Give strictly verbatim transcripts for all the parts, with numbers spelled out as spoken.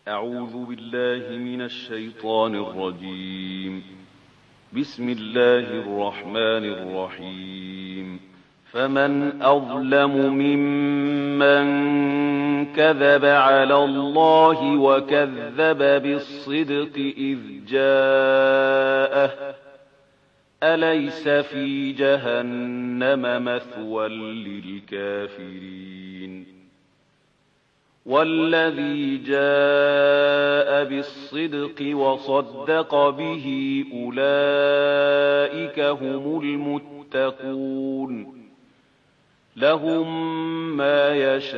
أعوذ بالله من الشيطان الرجيم. بسم الله الرحمن الرحيم. فمن أظلم ممن كذب على الله وكذب بالصدق إذ جاءه أليس في جهنم مثوى للكافرين والذي جاء بالصدق وصدق به أولئك هم المتقون لهم ما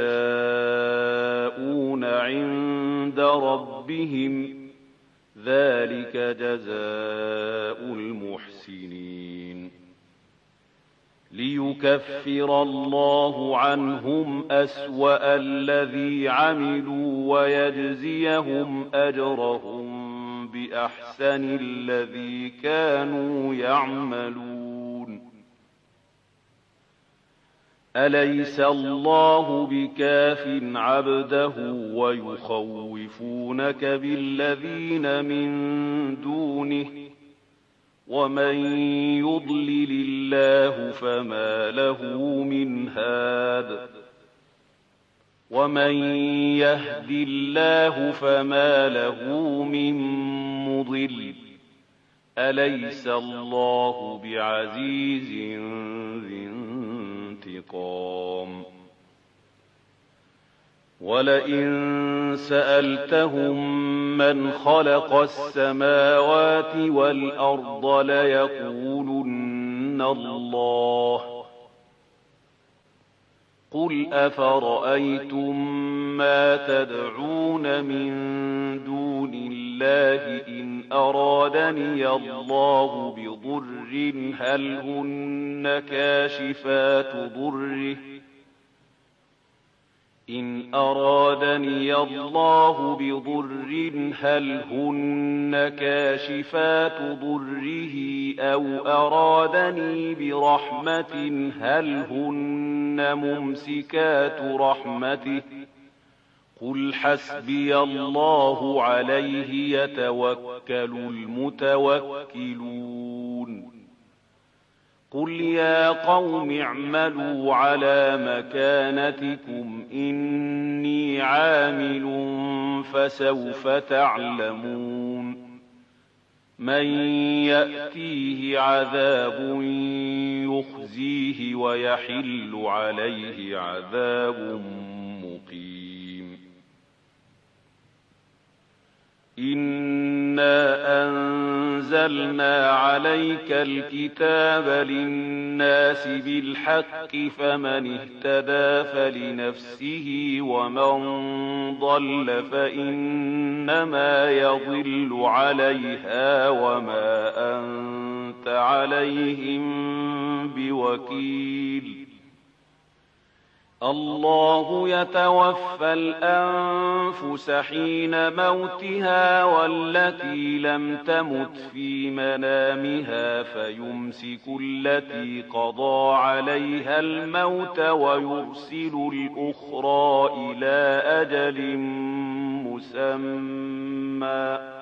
يشاءون عند ربهم ذلك جزاء المحسنين ليكفر الله عنهم أسوأ الذي عملوا ويجزيهم أجرهم بأحسن الذي كانوا يعملون أليس الله بكاف عبده ويخوفونك بالذين من دونه ومن يضلل الله فما له من هاد ومن يهد الله فما له من مضل أليس الله بعزيز ذي انتقام ولئن سألتهم من خلق السماوات والأرض ليقولن الله قل أفرأيتم ما تدعون من دون الله إن أرادني الله بضر هل هن كاشفات ضره إن أرادني الله بضر هل هن كاشفات ضره أو أرادني برحمة هل هن ممسكات رحمته قل حسبي الله عليه يتوكل المتوكلون قل يا قوم اعملوا على مكانتكم إني عامل فسوف تعلمون من يأتيه عذاب يخزيه ويحل عليه عذاب مقيم إنا أنزلنا عليك الكتاب للناس بالحق فمن اهتدى فلنفسه ومن ضل فإنما يضل عليها وما أنت عليهم بوكيل الله يتوفى الأنفس حين موتها والتي لم تمت في منامها فيمسك التي قضى عليها الموت ويرسل الأخرى إلى أجل مسمى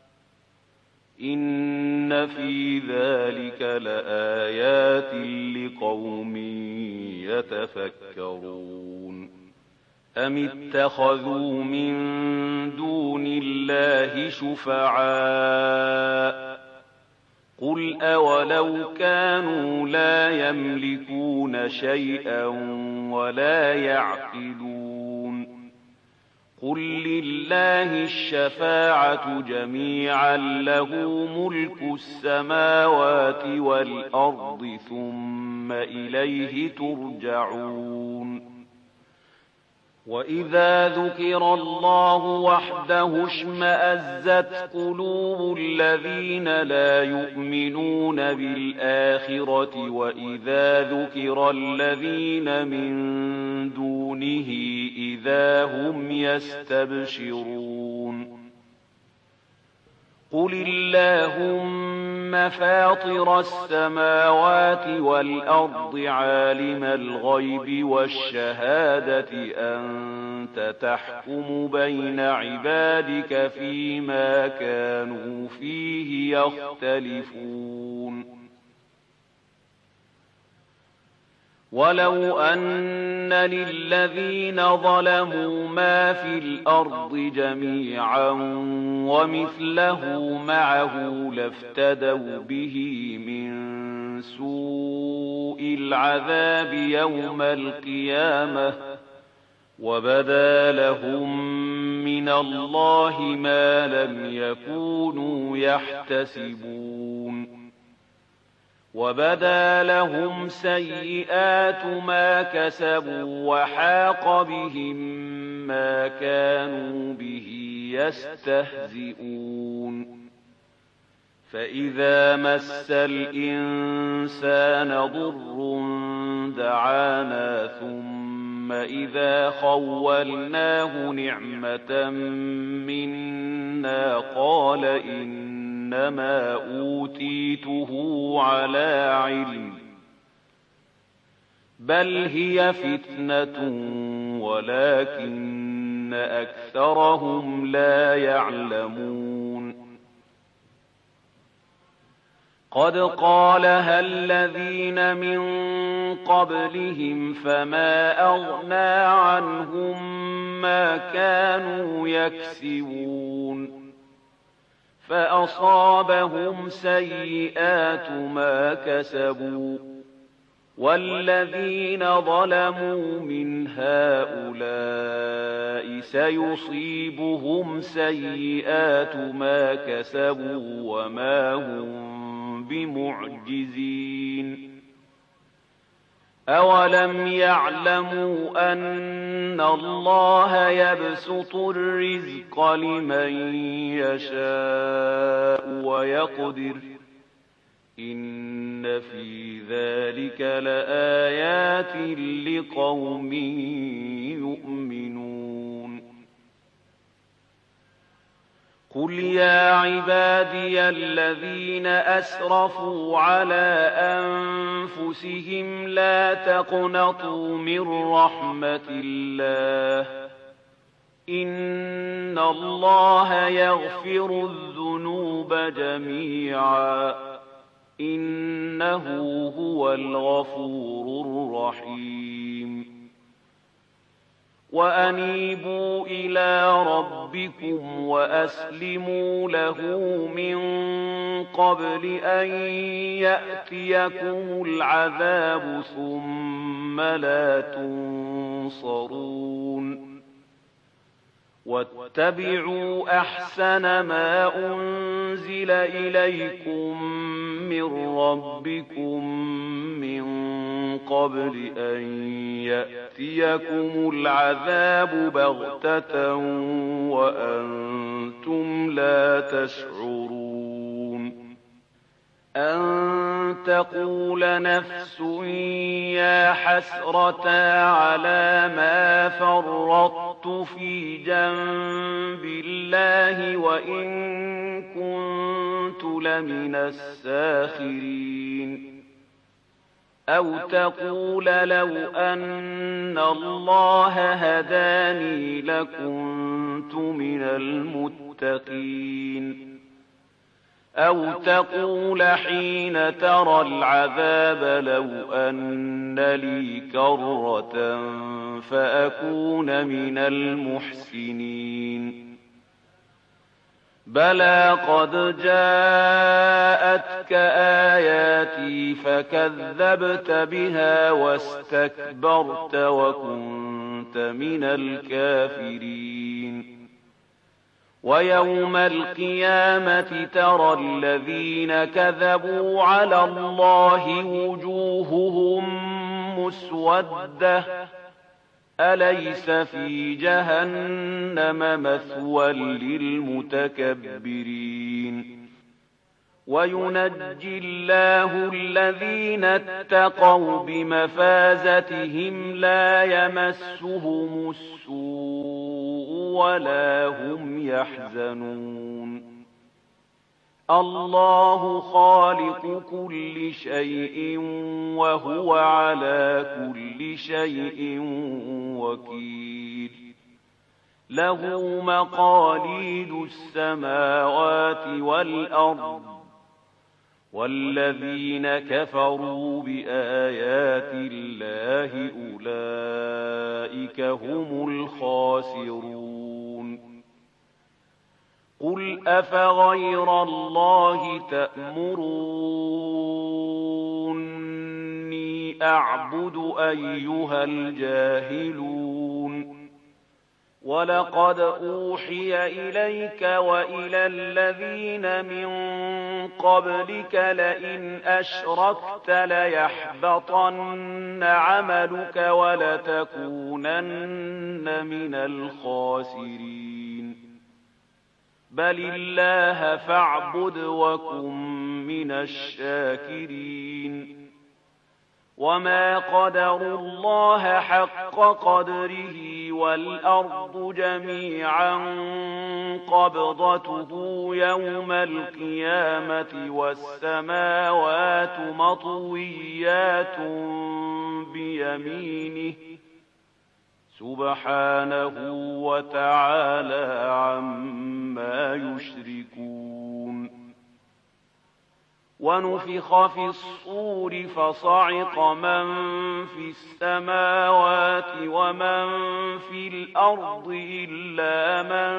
إن في ذلك لآيات لقوم يتفكرون أم اتخذوا من دون الله شفعاء قل أولو كانوا لا يملكون شيئا ولا يعقلون قل لله الشفاعة جميعا له ملك السماوات والأرض ثم إليه ترجعون وإذا ذكر الله وحده اشمأزت قلوب الذين لا يؤمنون بالآخرة وإذا ذكر الذين من دونه إذا هم يستبشرون قل اللهم فاطر السماوات والأرض عالم الغيب والشهادة أنت تحكم بين عبادك فيما كانوا فيه يختلفون ولو أن للذين ظلموا ما في الأرض جميعا ومثله معه لافتدوا به من سوء العذاب يوم القيامة وبدا لهم من الله ما لم يكونوا يحتسبون وبدا لهم سيئات ما كسبوا وحاق بهم ما كانوا به يستهزئون فإذا مس الإنسان ضر دعانا ثم إذا خولناه نعمة منا قال إنما أوتيته على علم بل هي فتنة ولكن أكثرهم لا يعلمون قد قالها الذين من قبلهم فما أغنى عنهم ما كانوا يكسبون فأصابهم سيئات ما كسبوا والذين ظلموا من هؤلاء سيصيبهم سيئات ما كسبوا وما هم بمعجزين أولم يعلموا أن الله يبسط الرزق لمن يشاء ويقدر إن في ذلك لآيات لقوم يؤمنون قل يا عبادي الذين أسرفوا على أنفسهم لا تقنطوا من رحمة الله إن الله يغفر الذنوب جميعا إنه هو الغفور الرحيم وأنيبوا إلى ربكم وأسلموا له من قبل أن يأتيكم العذاب ثم لا تنصرون واتبعوا أحسن ما أنزل إليكم من ربكم من قبل أن يأتيكم العذاب بغتة وأنتم لا تشعرون أن تقول نفس يا حسرة على ما فرطت في جنب الله وإن كنت لمن الساخرين أو تقول لو أن الله هداني لكنت من المتقين أو تقول حين ترى العذاب لو أن لي كرة فأكون من المحسنين بلى قد جاءتك آياتي فكذبت بها واستكبرت وكنت من الكافرين ويوم القيامة ترى الذين كذبوا على الله وجوههم مسودة أليس في جهنم مثوى للمتكبرين وينجي الله الذين اتقوا بمفازتهم لا يمسهم السوء ولا هم يحزنون الله خالق كل شيء وهو على كل شيء وكيل له مقاليد السماوات والأرض والذين كفروا بآيات الله أولئك هم الخاسرون قل أفغير الله تأمروني أعبد أيها الجاهلون ولقد أوحي إليك وإلى الذين من قبلك لئن أشركت ليحبطن عملك ولتكونن من الخاسرين بل الله فاعبد وكن من الشاكرين وما قدروا الله حق قدره والأرض جميعا قبضته يوم القيامة والسماوات مطويات بيمينه سبحانه وتعالى عما يشركون ونفخ في الصور فصعق من في السماوات ومن في الأرض إلا من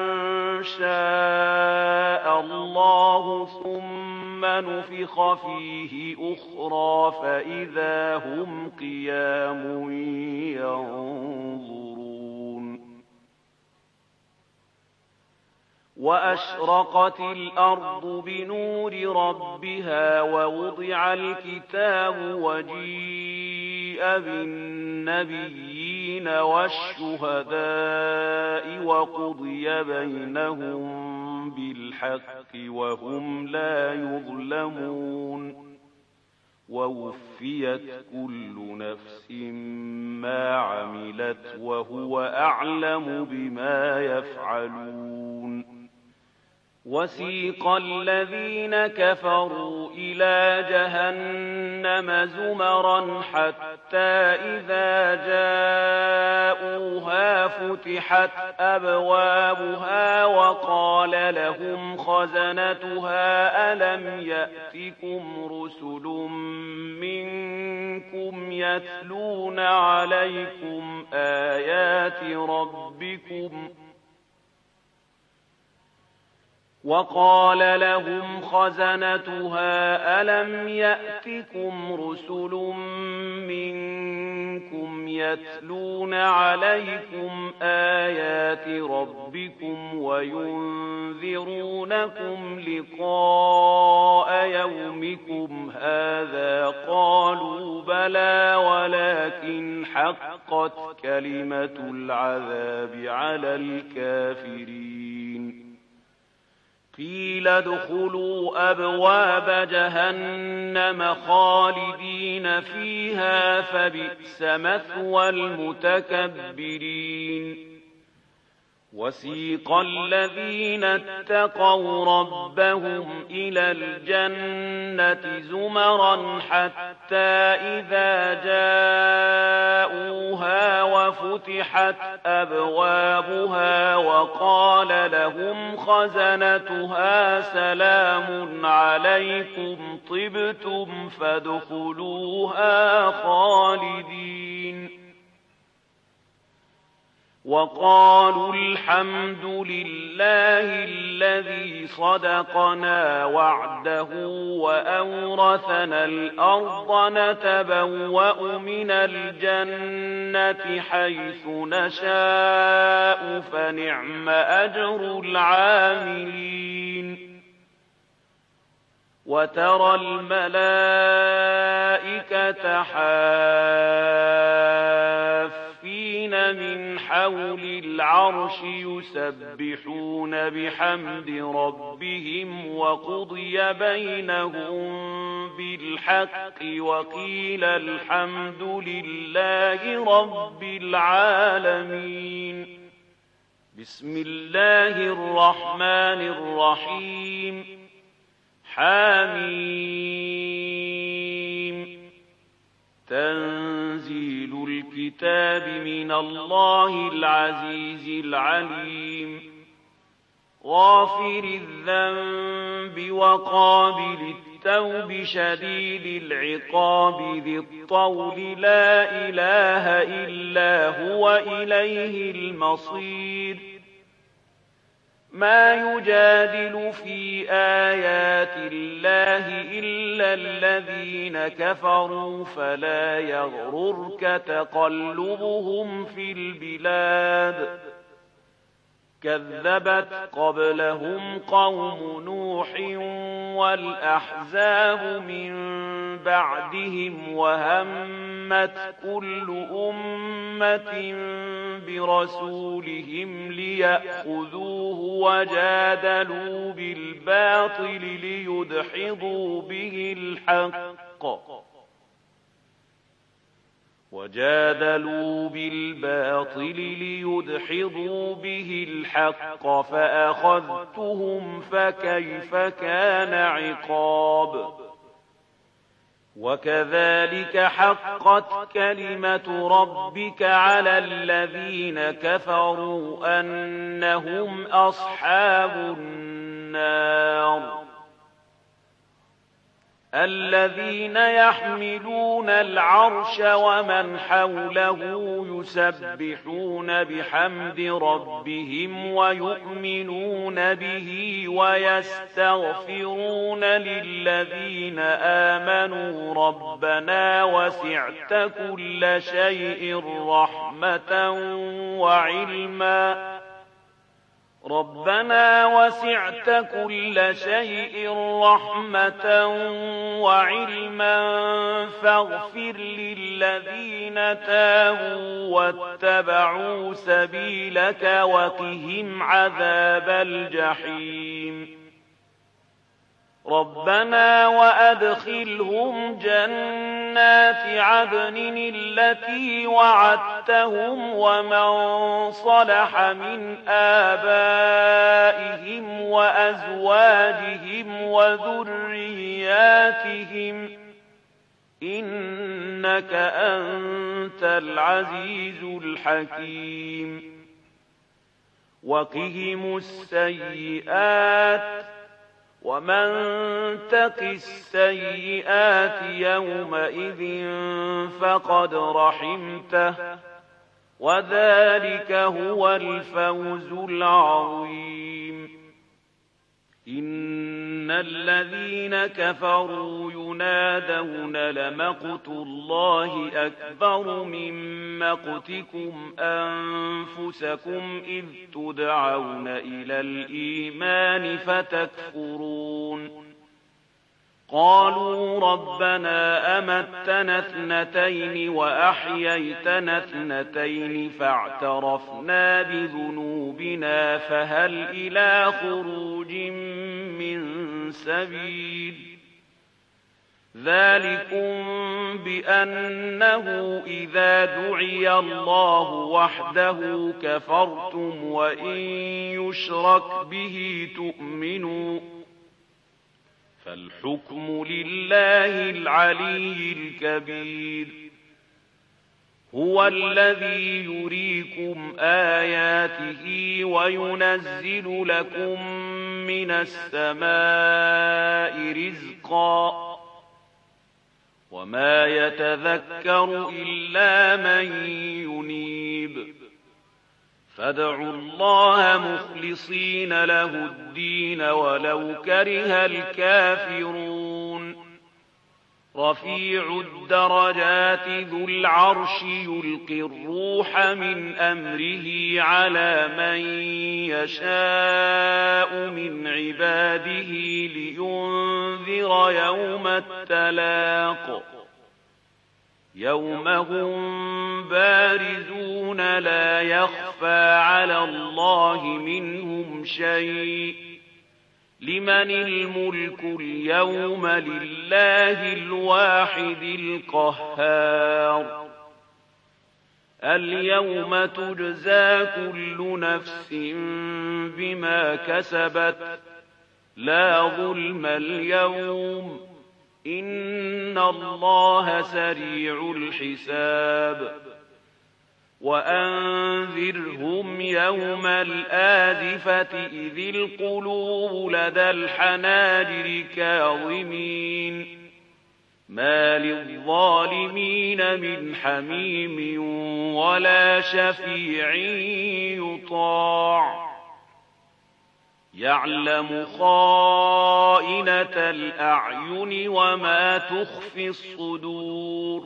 شاء الله ثم نفخ فيه أخرى فإذا هم قيام ينظرون وأشرقت الأرض بنور ربها ووضع الكتاب وجيء بالنبيين والشهداء وقضي بينهم بالحق وهم لا يظلمون ووفيت كل نفس ما عملت وهو أعلم بما يفعلون وسيق الذين كفروا إلى جهنم زمرا حتى إذا جاءوها فتحت أبوابها وقال لهم خزنتها ألم يأتكم رسل منكم يتلون عليكم آيات ربكم وقال لهم خزنتها ألم يأتكم رسل منكم يتلون عليكم آيات ربكم وينذرونكم لقاء يومكم هذا قالوا بلى ولكن حقت كلمة العذاب على الكافرين قيل ادخلوا أبواب جهنم خالدين فيها فبئس مثوى المتكبرين وسيق الذين اتقوا ربهم إلى الجنة زمرا حتى إذا جاءوها وفتحت أبوابها وقال لهم خزنتها سلام عليكم طبتم فادخلوها خالدين وقالوا الحمد لله الذي صدقنا وعده وأورثنا الأرض نتبوأ من الجنة حيث نشاء فنعم أجر العاملين وترى الملائكة حافين من حول العرش يسبحون بحمد ربهم وقضي بينهم بالحق وقيل الحمد لله رب العالمين بسم الله الرحمن الرحيم حميم تنزيل الكتاب من الله العزيز العليم غافر الذنب وقابل التوب شديد العقاب ذي الطول لا إله إلا هو إليه المصير ما يجادل في آيات الله إلا الذين كفروا فلا يغررك تقلبهم في البلاد كذبت قبلهم قوم نوح والأحزاب من بعدهم وهمت كل أمة برسولهم ليأخذوه وجادلوا بالباطل ليدحضوا به الحق وجادلوا بالباطل ليدحضوا به الحق فأخذتهم فكيف كان عقاب وكذلك حقت كلمة ربك على الذين كفروا أنهم أصحاب النار الذين يحملون العرش ومن حوله يسبحون بحمد ربهم ويؤمنون به ويستغفرون للذين آمنوا ربنا وسعت كل شيء رحمة وعلما ربنا وسعت كل شيء رحمة وعلما فاغفر للذين تابوا واتبعوا سبيلك وقهم عذاب الجحيم ربنا وأدخلهم جنات عدن التي وعدتهم ومن صلح من آبائهم وأزواجهم وذرياتهم إنك أنت العزيز الحكيم وقهم السيئات ومن تق السيئات يومئذ فقد رحمته وذلك هو الفوز العظيم إن الذين كفروا ينادون لمقت الله أكبر من مقتكم أنفسكم إذ تدعون إلى الإيمان فتكفرون قالوا ربنا أمتنا اثنتين وأحييتنا اثنتين فاعترفنا بذنوبنا فهل إلى خروج من سبيل ذلكم بأنه إذا دعي الله وحده كفرتم وإن يشرك به تؤمنوا فالحكم لله العلي الكبير هو الذي يريكم آياته وينزل لكم من السماء رزقا وما يتذكر إلا من ينيب فادعوا الله مخلصين له الدين ولو كره الكافرون رفيع الدرجات ذو العرش يلقي الروح من أمره على من يشاء من عباده لينذر يوم التلاق يوم هم بارزون لا يخفى على الله منهم شيء لمن الملك اليوم لله الواحد القهار اليوم تجزى كل نفس بما كسبت لا ظلم اليوم إن الله سريع الحساب وأنذرهم يوم الآزفة إذ القلوب لدى الحناجر كاظمين ما للظالمين من حميم ولا شفيع يطاع يعلم خائنة الأعين وما تخفي الصدور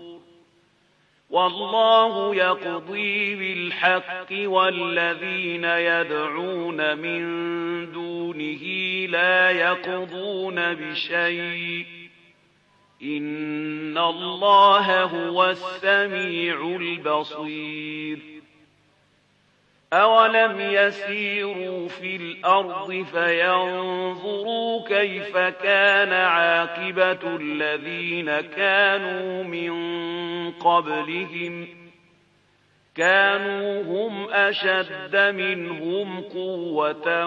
والله يقضي بالحق والذين يدعون من دونه لا يقضون بشيء إن الله هو السميع البصير أولم يسيروا في الأرض فينظروا كيف كان عاقبة الذين كانوا من قبلهم كانوا هم أشد منهم قوة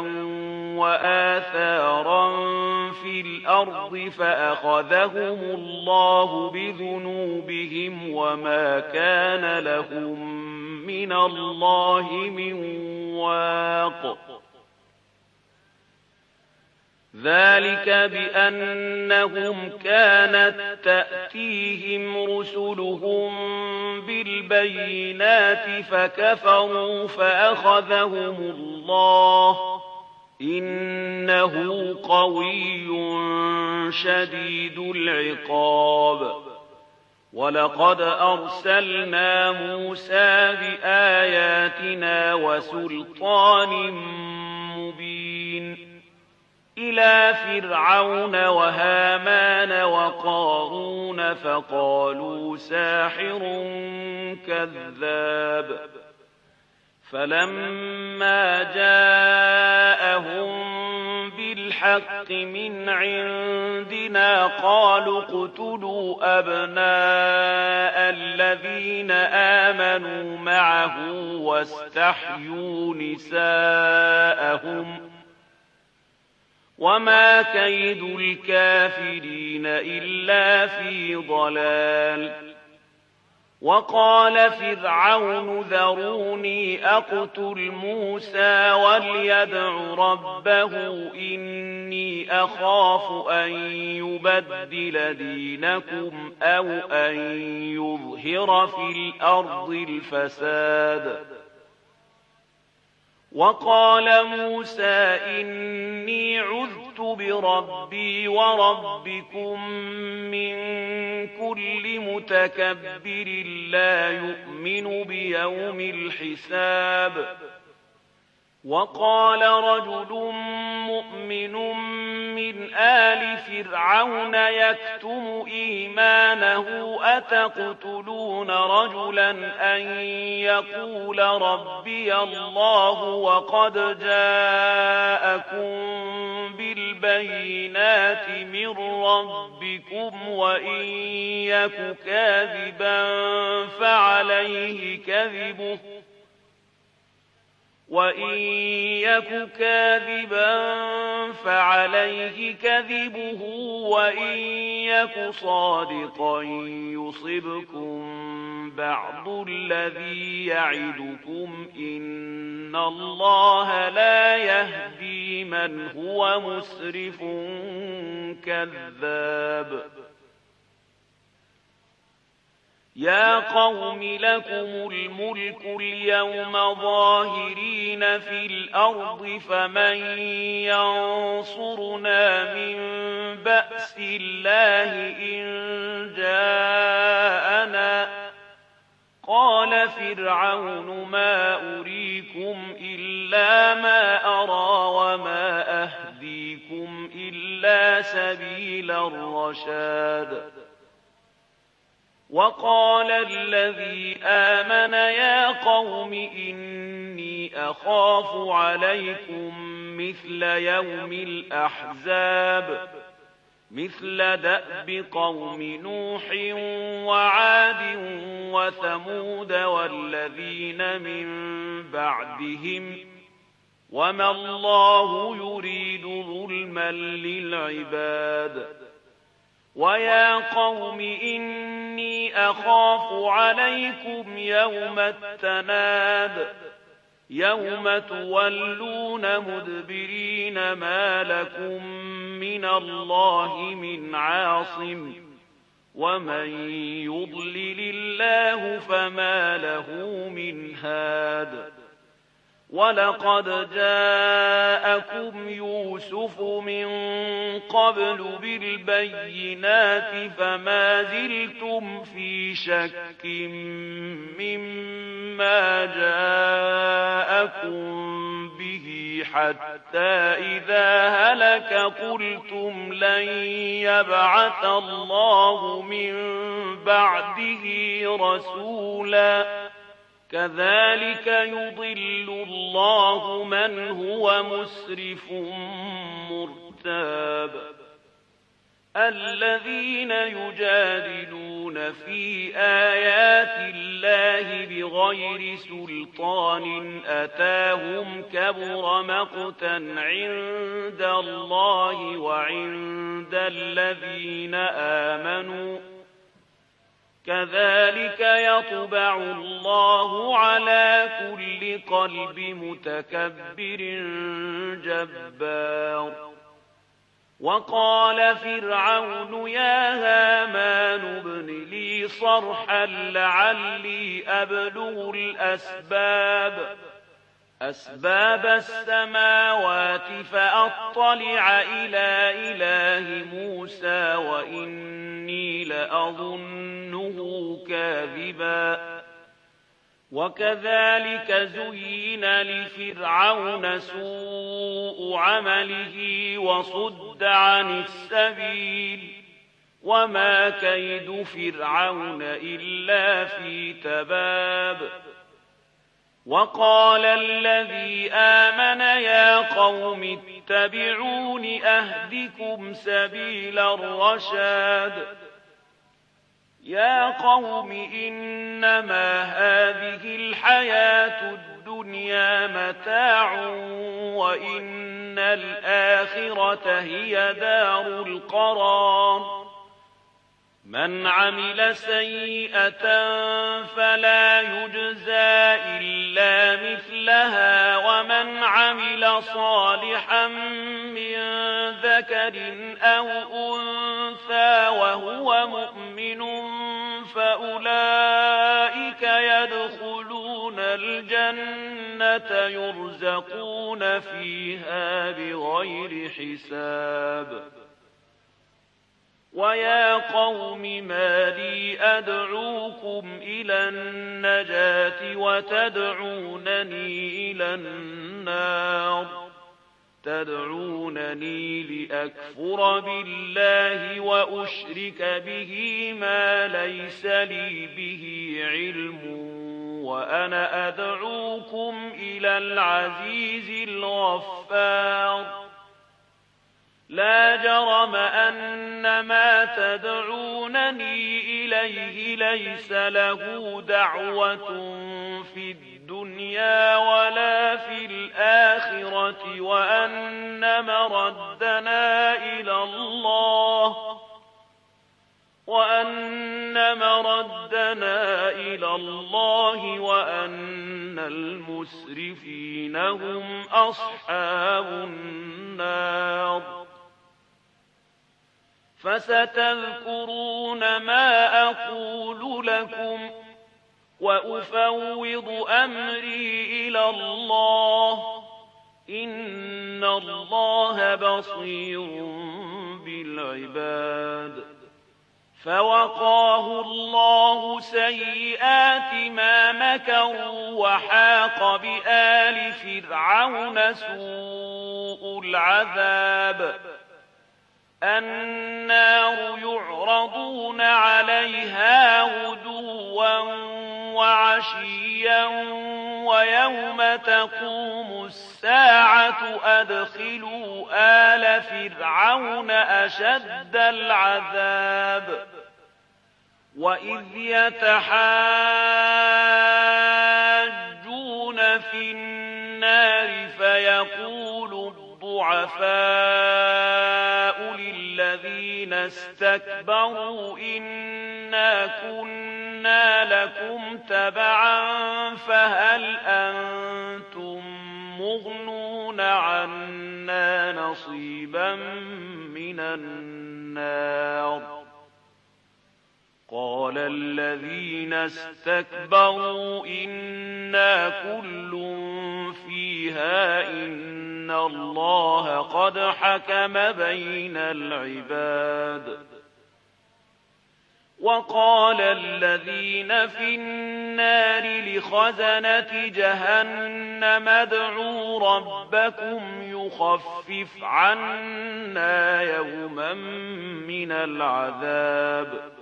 وآثارا في الأرض فأخذهم الله بذنوبهم وما كان لهم من الله من واق ذلك بأنهم كانت تأتيهم رسلهم بالبينات فكفروا فأخذهم الله إنه قوي شديد العقاب ولقد أرسلنا موسى بآياتنا وسلطان مبين إلى فرعون وهامان وقارون فقالوا ساحر كذاب فلما جاءهم بالحق من عندنا قالوا اقتلوا أبناء الذين آمنوا معه واستحيوا نساءهم وما كيد الكافرين إلا في ضلال وقال فرعون ذروني أقتل موسى وليدع ربه إني أخاف أن يبدل دينكم أو أن يظهر في الأرض الفساد وقال موسى إني عذت بربي وربكم من كل متكبر لا يؤمن بيوم الحساب وقال رجل مؤمن من آل فرعون يكتم إيمانه أتقتلون رجلا أن يقول ربي الله وقد جاءكم بالبينات من ربكم وإن يك كاذبا فعليه كذبه وإن يك كاذبا فعليه كذبه وإن يك صادقا يصبكم بعض الذي يعدكم إن الله لا يهدي من هو مسرف كذاب يا قوم لكم الملك اليوم ظاهرين في الأرض فمن ينصرنا من بأس الله إن جاءنا قال فرعون ما أريكم إلا ما أرى وما أهديكم إلا سبيل الرشاد وقال الذي آمن يا قوم إني أخاف عليكم مثل يوم الأحزاب مثل دأب قوم نوح وعاد وثمود والذين من بعدهم وما الله يريد ظلما علما للعباد ويا قوم إني أخاف عليكم يوم التناد يوم تولون مدبرين ما لكم من الله من عاصم ومن يضلل الله فما له من هاد ولقد جاءكم يوسف من قبل بالبينات فما زلتم في شك مما جاءكم به حتى إذا هلك قلتم لن يبعث الله من بعده رسولا كذلك يضل الله من هو مسرف مرتاب الذين يجادلون في آيات الله بغير سلطان أتاهم كبر مقتا عند الله وعند الذين آمنوا كذلك يطبع الله على كل قلب متكبر جبار وقال فرعون يا هامان ابن لي صرحا لعلي أبلغ الأسباب أسباب السماوات فأطلع إلى إله موسى وإني لأظنه كاذبا وكذلك زين لفرعون سوء عمله وصد عن السبيل وما كيد فرعون إلا في تباب وقال الذي آمن يا قوم اتبعون أهدكم سبيل الرشاد يا قوم إنما هذه الحياة الدنيا متاع وإن الآخرة هي دار القرار من عمل سيئة فلا يجزى إلا مثلها ومن عمل صالحا من ذكر أو أنثى وهو مؤمن فأولئك يدخلون الجنة يرزقون فيها بغير حساب ويا قوم ما لي أدعوكم إلى النجاة وتدعونني إلى النار تدعونني لأكفر بالله وأشرك به ما ليس لي به علم وأنا أدعوكم إلى العزيز الغفار لا جرم أن ما تدعونني إليه ليس له دعوة في الدنيا ولا في الآخرة وأن مردنا إلى الله وأن مردنا إلى الله وأن المسرفين هم أصحاب النار فستذكرون ما أقول لكم وأفوض أمري إلى الله إن الله بصير بالعباد فوقاه الله سيئات ما مكروا وحاق بآل فرعون سوء العذاب النار يعرضون عليها غدوا وعشيا ويوم تقوم الساعة أدخلوا آل فرعون أشد العذاب وإذ يتحاجون في النار فيقول الضعفاء الذين استكبروا إنا كنا لكم تبعا فهل أنتم مغنون عنا نصيبا من النار قال الذين استكبروا إنا كل فيها إن الله قد حكم بين العباد وقال الذين في النار لخزنة جهنم ادعوا ربكم يخفف عنا يوما من العذاب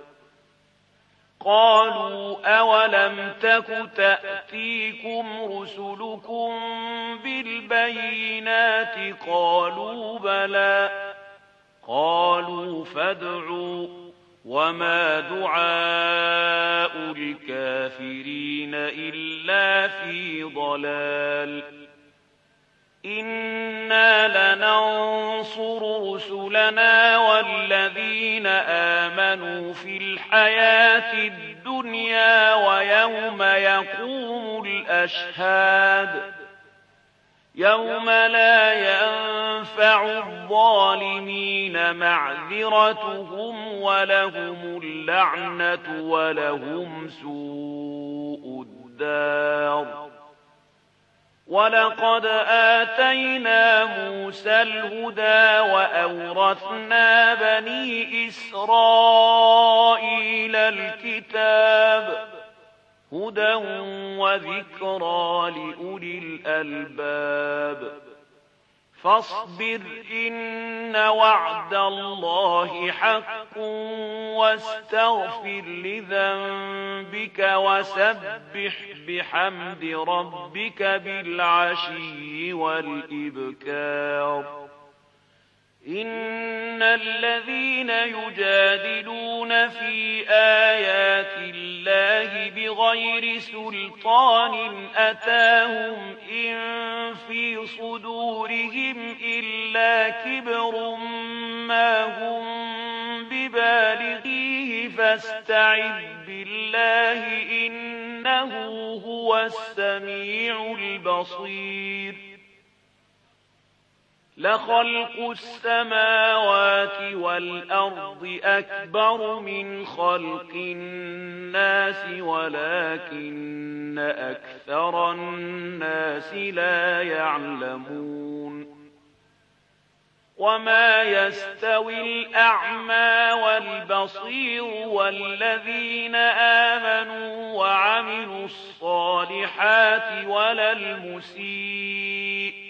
قالوا أولم تك تأتيكم رسلكم بالبينات قالوا بلى قالوا فادعوا وما دعاء الكافرين إلا في ضلال إنا لننصر رسلنا والذين آمنوا في الحياة الدنيا ويوم يقوم الأشهاد يوم لا ينفع الظالمين معذرتهم ولهم اللعنة ولهم سوء الدار ولقد آتينا موسى الهدى وأورثنا بني إسرائيل الكتاب هدى وذكرى لأولي الألباب فاصبر إن وعد الله حق واستغفر لذنبك وسبح بحمد ربك بالعشي والإبكار إن الذين يجادلون في آيات الله بغير سلطان أتاهم إن في صدورهم إلا كبر ما هم ببالغيه فاستعذ بالله إنه هو السميع البصير لخلق السماوات والأرض أكبر من خلق الناس ولكن أكثر الناس لا يعلمون وما يستوي الأعمى والبصير والذين آمنوا وعملوا الصالحات ولا المسيء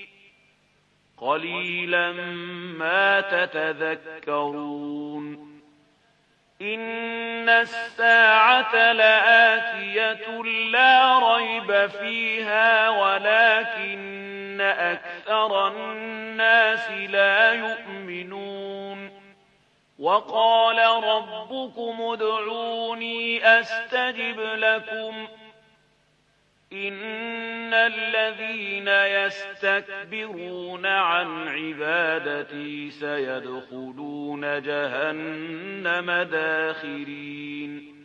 قليلا ما تتذكرون إن الساعة لآتية لا ريب فيها ولكن أكثر الناس لا يؤمنون وقال ربكم ادعوني أستجب لكم إن الذين يستكبرون عن عبادتي سيدخلون جهنم داخرين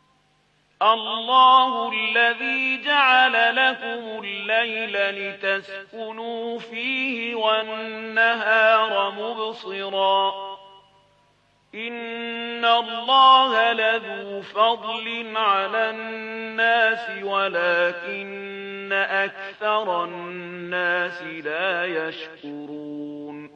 الله الذي جعل لكم الليل لتسكنوا فيه والنهار مبصرا إن الله لذو فضل على الناس ولكن أكثر الناس لا يشكرون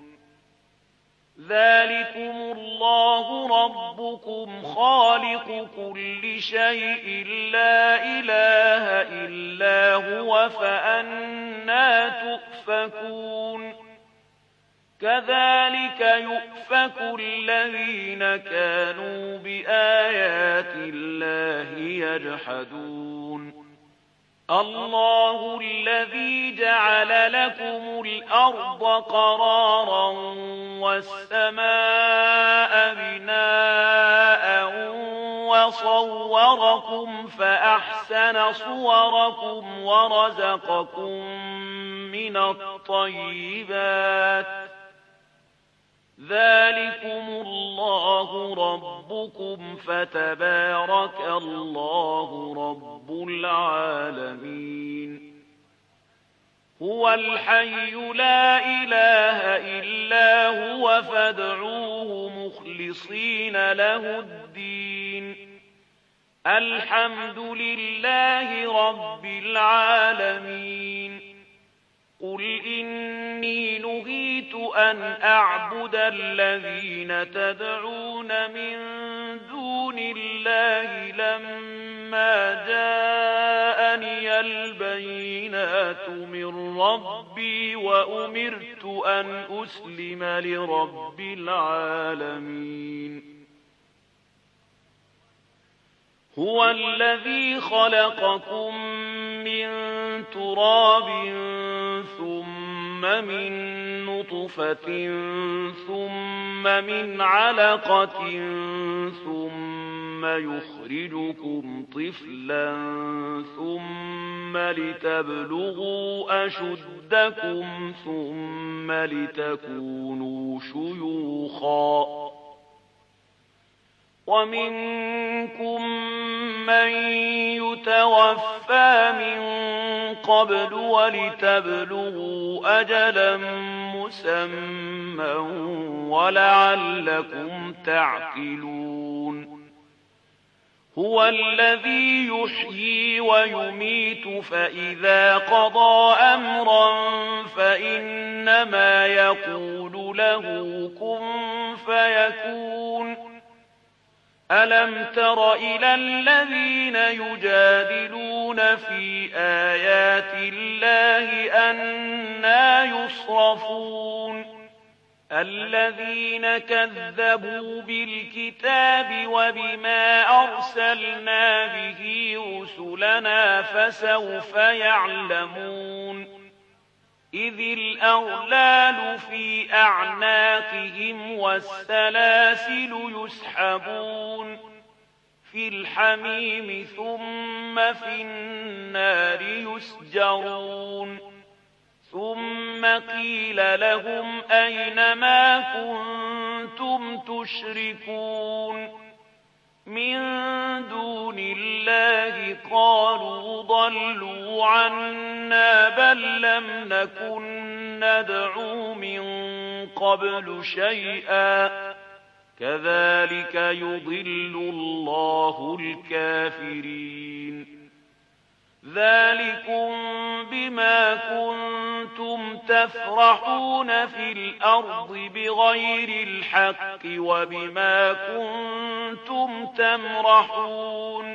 ذلكم الله ربكم خالق كل شيء لا إله إلا هو فأنى تؤفكون كذلك يؤفك الذين كانوا بآيات الله يجحدون الله الذي جعل لكم الأرض قرارا والسماء بناء وصوركم فأحسن صوركم ورزقكم من الطيبات ذلكم الله ربكم فتبارك الله رب العالمين. هو الحي لا إله إلا هو فادعوه مخلصين له الدين. الحمد لله رب العالمين. قل إني نهيت أن أعبد الذين تدعون من دون الله لما جاءني البينات من ربي وأمرت أن أسلم لرب العالمين. هو الذي خلقكم من تراب ثم من نطفة ثم من علقة ثم يخرجكم طفلا ثم لتبلغوا أشدكم ثم لتكونوا شيوخا ومنكم من يتوفى من قبل ولتبلغوا أجلا مسمى ولعلكم تعقلون. هو الذي يحيي ويميت فإذا قضى أمرا فإنما يقول له كن فيكون. ألم تر إلى الذين يجادلون في آيات الله أنى يصرفون. الذين كذبوا بالكتاب وبما أرسلنا به رسلنا فسوف يعلمون. إذ الأغلال في أعناقهم والسلاسل يسحبون في الحميم ثم في النار يسجرون. ثم قيل لهم أين ما كنتم تشركون من دون الله قالوا ضلوا عنا بل لم نكن ندعو من قبل شيئا كذلك يضل الله الكافرين. ذلكم بما كنتم تفرحون في الأرض بغير الحق وبما كنتم تمرحون.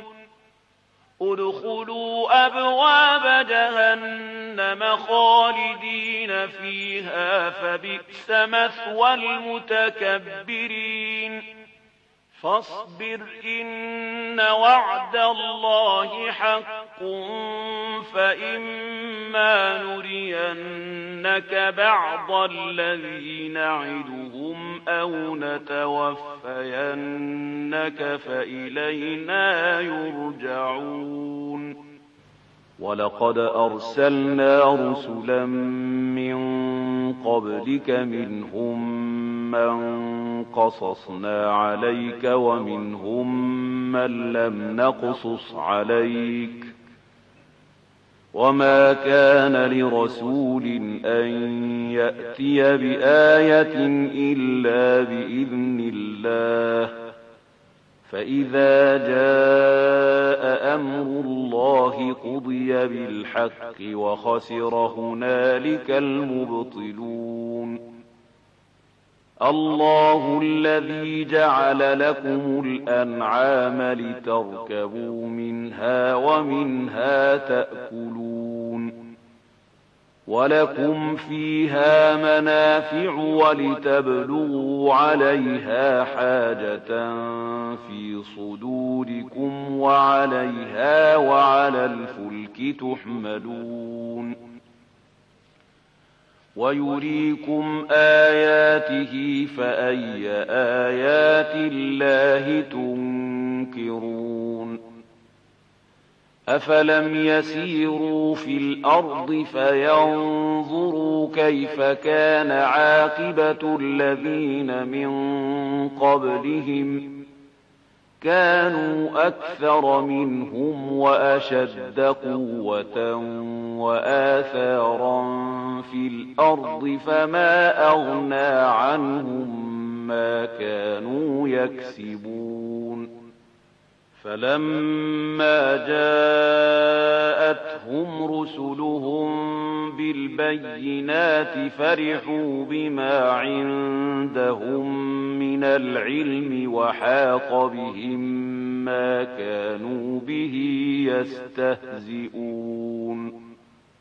ادخلوا أبواب جهنم خالدين فيها فبئس مثوى المتكبرين. فاصبر إن وعد الله حق فإما نرينك بعض الذي نعدهم أو نتوفينك فإلينا يرجعون. ولقد أرسلنا رسلا من قبلك منهم من قصصنا عليك ومنهم من لم نقصص عليك وما كان لرسول أن يأتي بآية إلا بإذن الله فإذا جاء أمر الله قضي بالحق وخسر هنالك المبطلون. الله الذي جعل لكم الأنعام لتركبوا منها ومنها تأكلون ولكم فيها منافع ولتبلغوا عليها حاجة في صدوركم وعليها وعلى الفلك تحملون. ويريكم آياته فأي آيات الله تنكرون. أفلم يسيروا في الأرض فينظروا كيف كان عاقبة الذين من قبلهم كانوا أكثر منهم وأشد قوة وآثارا في الأرض فما أغنى عنهم ما كانوا يكسبون فلما جاءتهم رسلهم بالبينات فرحوا بما عندهم من العلم وحاق بهم ما كانوا به يستهزئون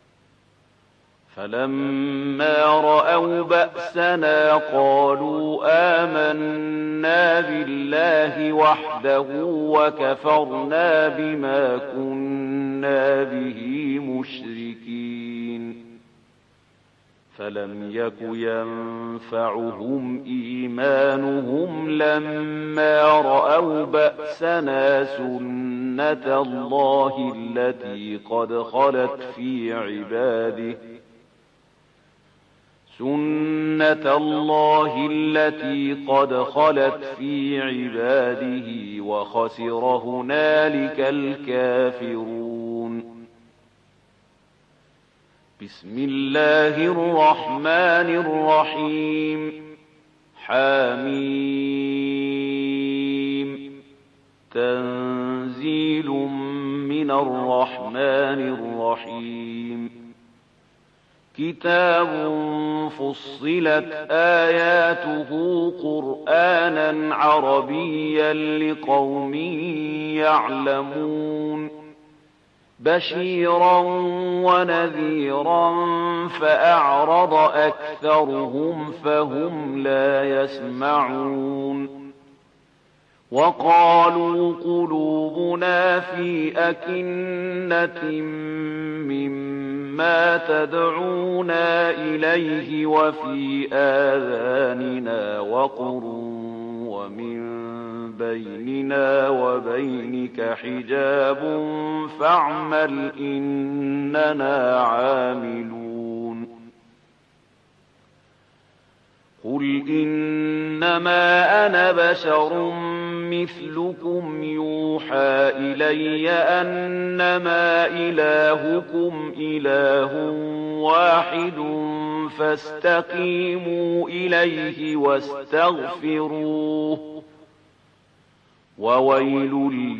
فلما رأوا بأسنا قالوا آمنا بالله وحده وكفرنا بما كنا به مشركين فلم يك ينفعهم إيمانهم لما رأوا بأسنا سنة الله التي قد خلت في عباده سنة الله التي قد خلت في عباده وخسر هنالك الكافرون بسم الله الرحمن الرحيم حميم تنزيل من الرحمن الرحيم كتاب فصلت آياته قرآنا عربيا لقوم يعلمون بشيرا ونذيرا فأعرض أكثرهم فهم لا يسمعون وقالوا قلوبنا في أكنة مما تدعونا إليه وفي آذاننا وقر ومن بيننا وبينك حجاب فاعمل إننا عاملون قل إنما أنا بشر مثلكم يوحى إلي أنما إلهكم إله واحد فاستقيموا إليه واستغفروه وويل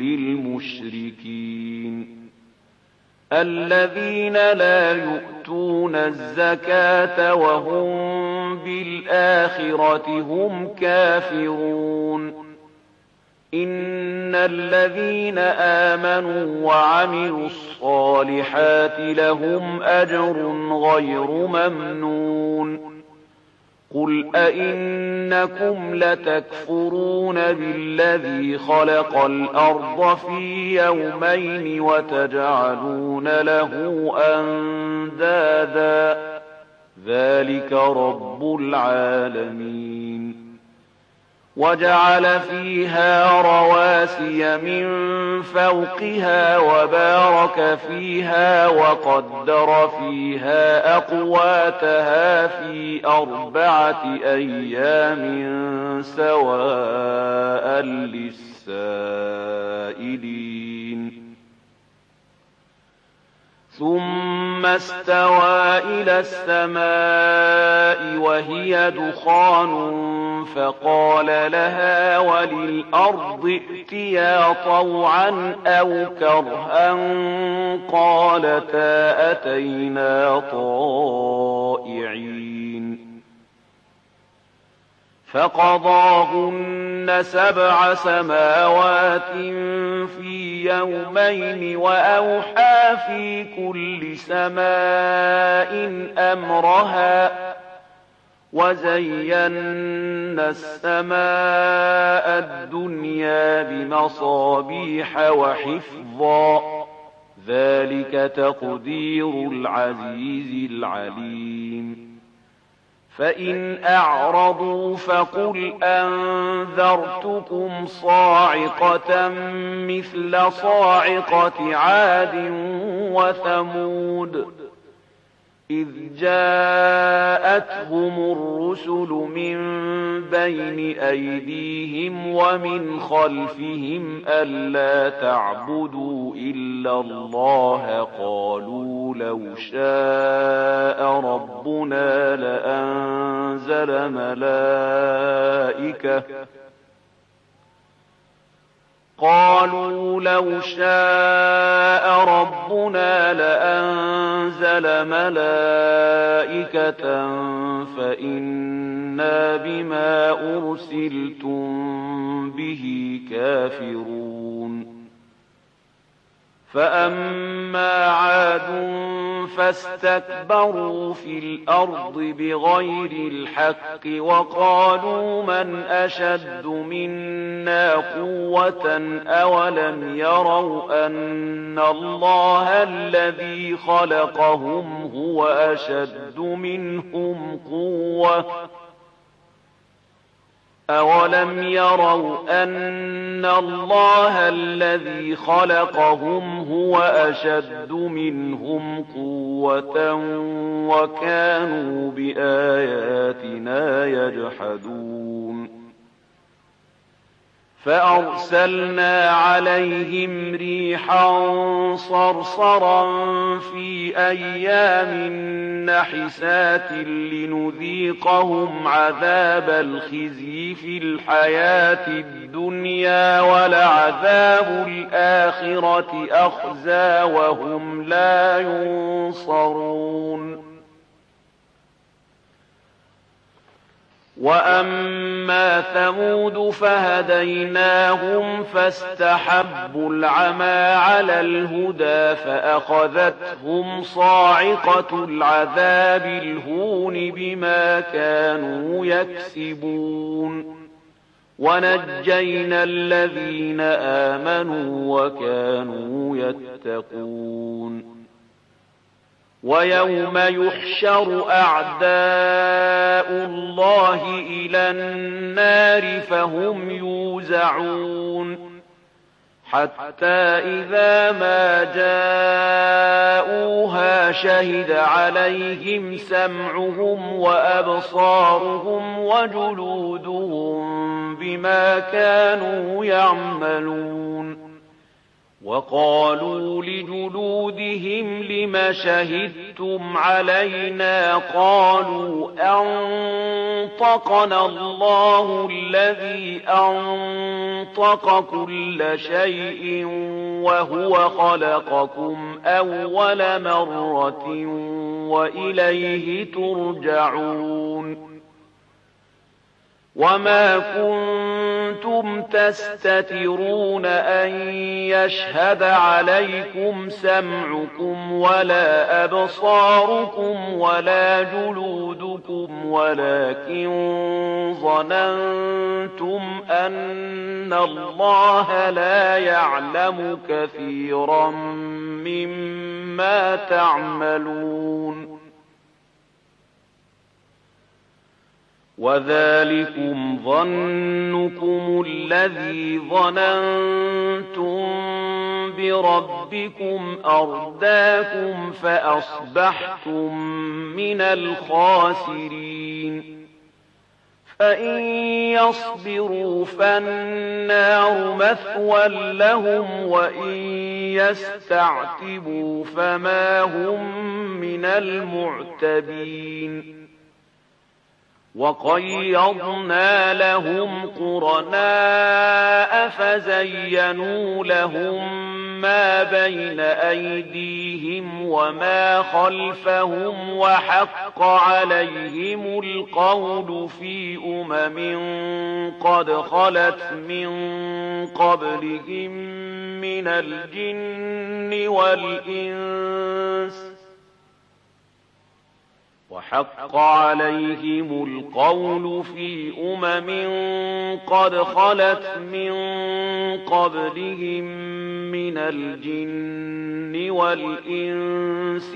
للمشركين الذين لا يؤتون الزكاة وهم بالآخرة هم كافرون إن الذين آمنوا وعملوا الصالحات لهم أجر غير ممنون قل أئنكم لتكفرون بالذي خلق الأرض في يومين وتجعلون له أندادا ذلك رب العالمين وجعل فيها رواسي من فوقها وبارك فيها وقدر فيها أقواتها في أربعة أيام سواء للسائلين ثم استوى إلى السماء وهي دخان فقال لها وللأرض ائتيا طوعا أو كرها قالتا أتينا طائعين فقضاهن سبع سماوات في يومين وأوحى في كل سماء أمرها وزينا السماء الدنيا بمصابيح وحفظا ذلك تقدير العزيز العليم فإن أعرضوا فقل أنذرتكم صاعقة مثل صاعقة عاد وثمود إذ جاءتهم الرسل من بين أيديهم ومن خلفهم ألا تعبدوا إلا الله قالوا لو شاء ربنا لأنزل ملائكة قالوا لو شاء ربنا لأنزل ملائكة فإنا بما أرسلتم به كافرون فأما عاد فاستكبروا في الأرض بغير الحق وقالوا من أشد منا قوة أولم يروا أن الله الذي خلقهم هو أشد منهم قوة أولم يروا أن الله الذي خلقهم هو أشد منهم قوة وكانوا بآياتنا يجحدون فأرسلنا عليهم ريحا صرصرا في أيام نحسات لنذيقهم عذاب الخزي في الحياة الدنيا ولعذاب الآخرة أخزى وهم لا ينصرون وأما ثمود فهديناهم فاستحبوا العمى على الهدى فأخذتهم صاعقة العذاب الهون بما كانوا يكسبون ونجينا الذين آمنوا وكانوا يتقون ويوم يحشر أعداء الله إلى النار فهم يوزعون حتى إذا ما جاءوها شهد عليهم سمعهم وأبصارهم وجلودهم بما كانوا يعملون وقالوا لجلودهم لم شهدتم علينا قالوا أنطقنا الله الذي أنطق كل شيء وهو خلقكم أول مرة وإليه ترجعون وما كنتم تستترون أن يشهد عليكم سمعكم ولا أبصاركم ولا جلودكم ولكن ظننتم أن الله لا يعلم كثيرا مما تعملون وذلكم ظنكم الذي ظننتم بربكم أرداكم فأصبحتم من الخاسرين فإن يصبروا فالنار مثوى لهم وإن يستعتبوا فما هم من المعتبين وقيضنا لهم قرناء فزينوا لهم ما بين أيديهم وما خلفهم وحق عليهم القول في أمم قد خلت من قبلهم من الجن والإنس وحق عليهم القول في أمم قد خلت من قبلهم من الجن والإنس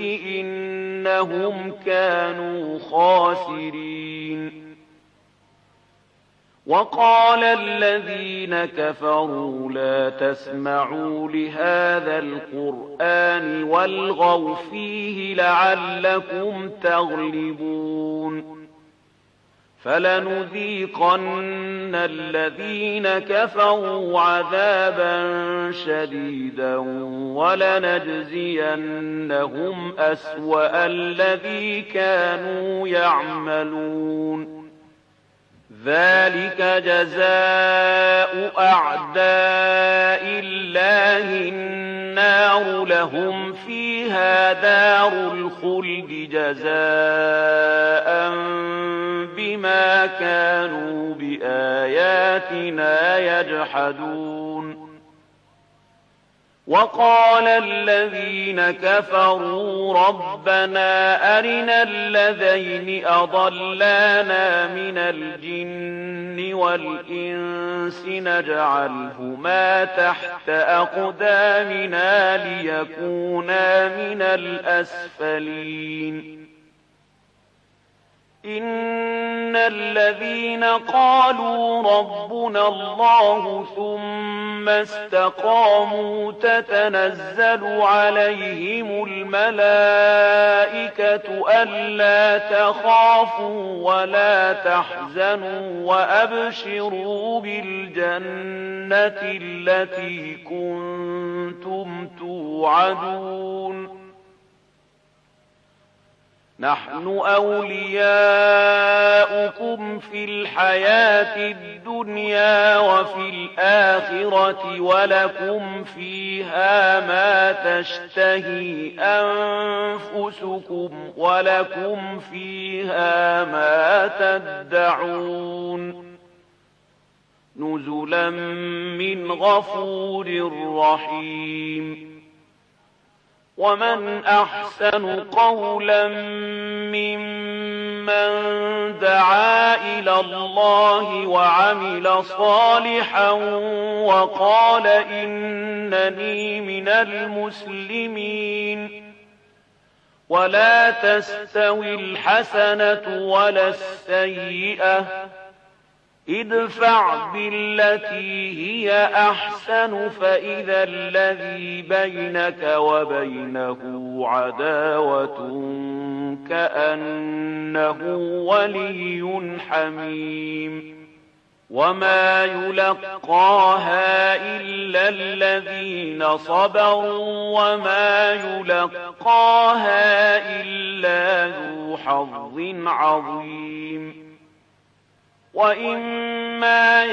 إنهم كانوا خاسرين وقال الذين كفروا لا تسمعوا لهذا القرآن والغوا فيه لعلكم تغلبون فلنذيقن الذين كفروا عذابا شديدا ولنجزينهم أسوأ الذي كانوا يعملون ذلك جزاء أعداء الله النار لهم فيها دار الخلد جزاء بما كانوا بآياتنا يجحدون وقال الذين كفروا ربنا أرنا الذين أضلانا من الجن والإنس نجعلهما تحت أقدامنا ليكونا من الأسفلين إن الذين قالوا ربنا الله ثم استقاموا تتنزل عليهم الملائكة ألا تخافوا ولا تحزنوا وأبشروا بالجنة التي كنتم توعدون نحن أولياؤكم في الحياة الدنيا وفي الآخرة ولكم فيها ما تشتهي أنفسكم ولكم فيها ما تدعون نزلا من غفور رحيم ومن أحسن قولا ممن دعا إلى الله وعمل صالحا وقال إنني من المسلمين ولا تستوي الحسنة ولا السيئة ادفع بالتي هي أحسن فإذا الذي بينك وبينه عداوة كأنه ولي حميم وما يلقاها إلا الذين صبروا وما يلقاها إلا ذو حظ عظيم وإما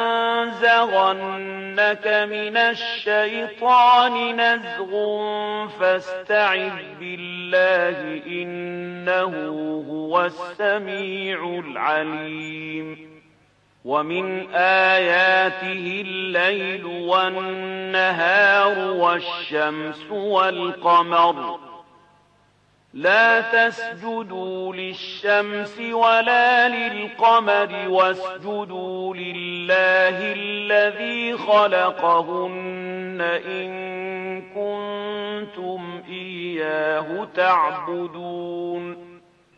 ينزغنك من الشيطان نزغ فاستعذ بالله إنه هو السميع العليم ومن آياته الليل والنهار والشمس والقمر لا تسجدوا للشمس ولا للقمر واسجدوا لله الذي خلقهن إن كنتم إياه تعبدون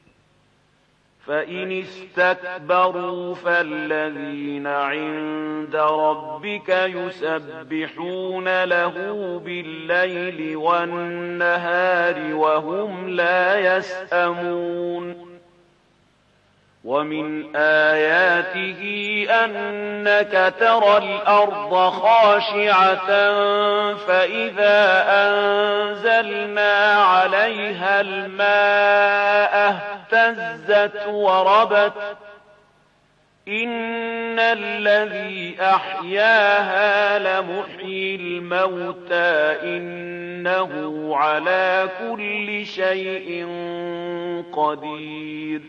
فإن استكبروا فالذين عند ربك يسبحون له بالليل والنهار وهم لا يسأمون ومن آياته أنك ترى الأرض خاشعة فإذا أنزلنا عليها الماء اهتزت وربت إن الذي أحياها لمحيي الموتى إنه على كل شيء قدير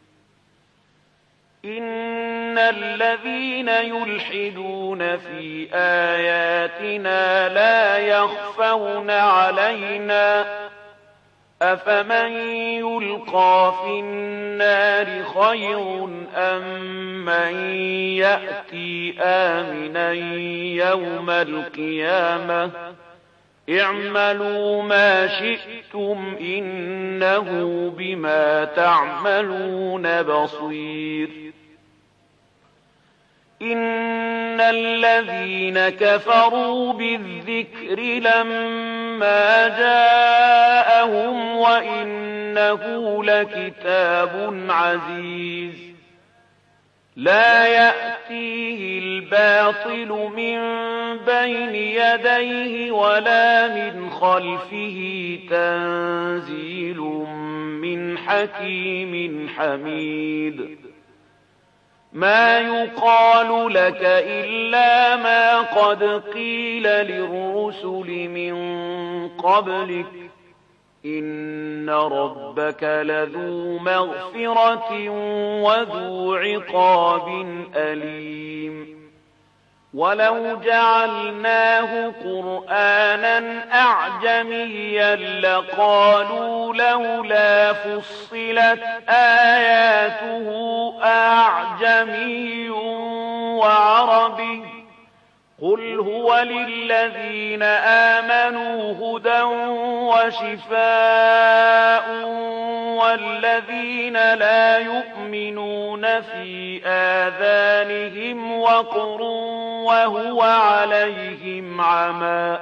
إن الذين يلحدون في آياتنا لا يخفون علينا أفمن يلقى في النار خير أم من يأتي آمنا يوم القيامة اعملوا ما شئتم إنه بما تعملون بصير إن الذين كفروا بالذكر لما جاءهم وإنه لكتاب عزيز لا يأتيه الباطل من بين يديه ولا من خلفه تنزيل من حكيم حميد ما يقال لك إلا ما قد قيل للرسل من قبلك إن ربك لذو مغفرة وذو عقاب أليم ولو جعلناه قرآنا أعجميا لقالوا لولا فصلت آياته أعجمي وعربي قل هو للذين آمنوا هدى وشفاء والذين لا يؤمنون في آذانهم وقر وهو عليهم عمى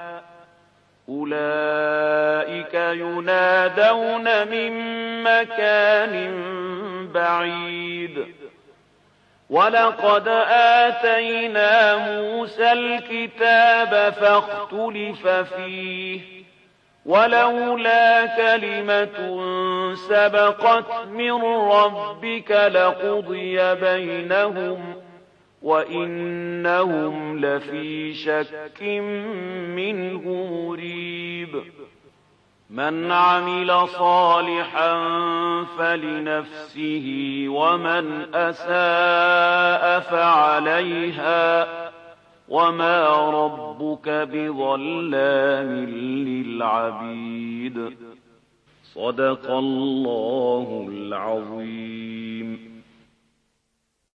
أولئك ينادون من مكان بعيد ولقد آتينا موسى الكتاب فاختلف فيه ولولا كلمة سبقت من ربك لقضي بينهم وإنهم لفي شك منه مريب من عمل صالحا فلنفسه ومن أساء فعليها وما ربك بظلام للعبيد صدق الله العظيم.